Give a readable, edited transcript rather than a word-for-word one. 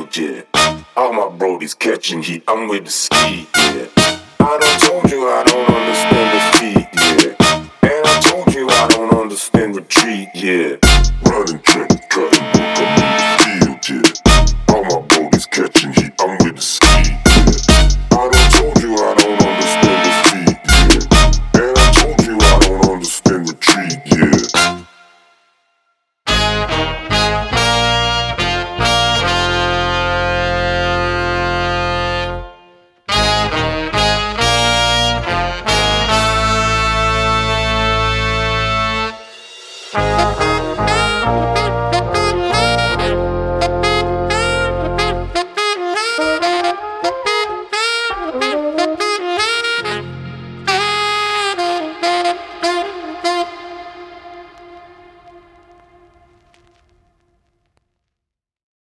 speed, yeah. All my brodies catching heat, I'm with the speed, yeah. I done told you I don't understand defeat, yeah. And I told you I don't understand retreat, yeah. Riding, check, cutting, book,